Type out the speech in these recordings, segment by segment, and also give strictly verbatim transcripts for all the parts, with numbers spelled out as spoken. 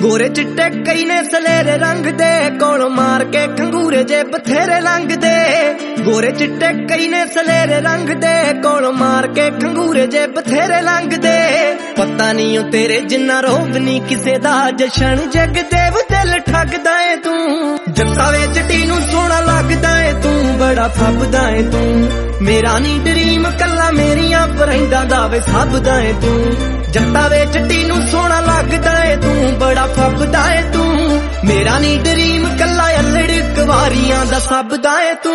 गोरे चिट्टे कई ने सलेरे रंग दे कोल मार के खंगूरे जे बथेरे लंघ दे। गोरे चिट्टे कई ने सलेरे रंग दे कोल मार के खंगूरे जे बथेरे लंघ दे। पता नहीं ओ तेरे जिन्ना रोग नहीं किसे दा जशन जगदेव दिल ठगदा है तू। जट्टा वे चिट्टी नू सोहना लगदा है तू बड़ा फबदा है तू। मेरा नी ड्रीम कला मेरियां फरेंदा दा वे सबदा है तू। जट्टा वे चिट्टी नू सोहना लगदा है तू बड़ा फबदा है तू। मेरा नी ड्रीम कला अल्लड़ कवारियां दा सबदा है तू।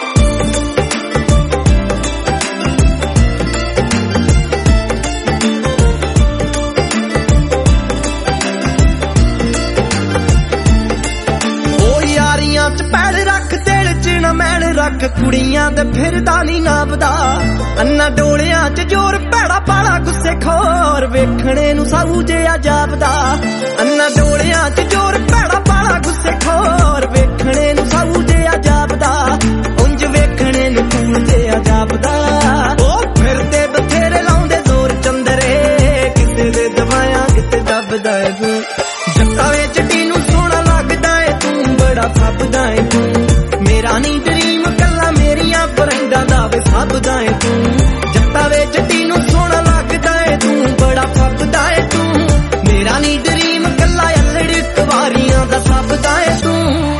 पैर रख दिल च न मैल रख कुड़ियां दे फिरदा नी नापदा। अन्ना डोलियां च जोर भैड़ा पाला गुस्से खोर वेखणे नू साऊ जिहा जापदा। अन्ना डोलियां च जोर भैड़ा पाला गुस्से खोर वेखणे नू साऊ जिहा जापदा। उंज वेखणे नू कूल जिहा जापदा। ओ फिरदे बथेरे लाउंदे जोर चंदरे किते दे दवायां किते दबदा है तू। जट्टा वे चिट्टी नू सोहना लगदा है तू बड़ा फबदा है तू। मेरा नी ड्रीम कला मेरियां फरेंदा दा वे सबदा है तू। जट्टा वे चिट्टी नू सोहना लगदा है तू बड़ा फबदा है तू। मेरा नी ड्रीम कला अल्लड़ कवारियां दा सबदा है तू।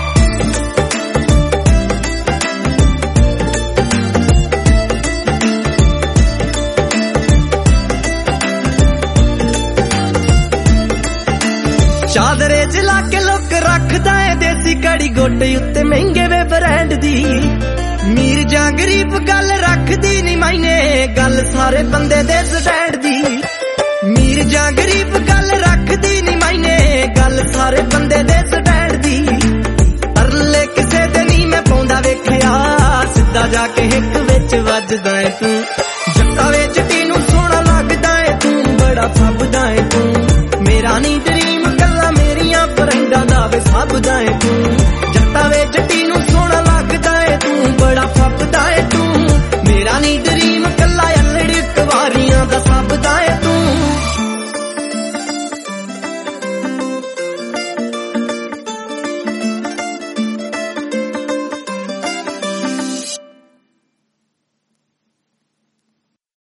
चादरे जिला के लोग रखदा है देसी कड़ी गोटे उत्ते महंगे वे ब्रांड दी। मीर जां गरीब गल रखदी नी मायने गल सारे बंदे दे स्टैंड दी। मीर जां गरीब गल रखदी नी मायने गल सारे बंदे दे स्टैंड दी। अरले किसे दे नी मैं पाउंदा वेखिया सिद्धा जाके हिक विच वजदा है तू। जट्टा वे चिट्टी नू सोहना लगदा है तू बड़ा फबदा है तू। मेरा नी ड्रीम कला मेरियां फरेंदा दा वे सबदा है तू।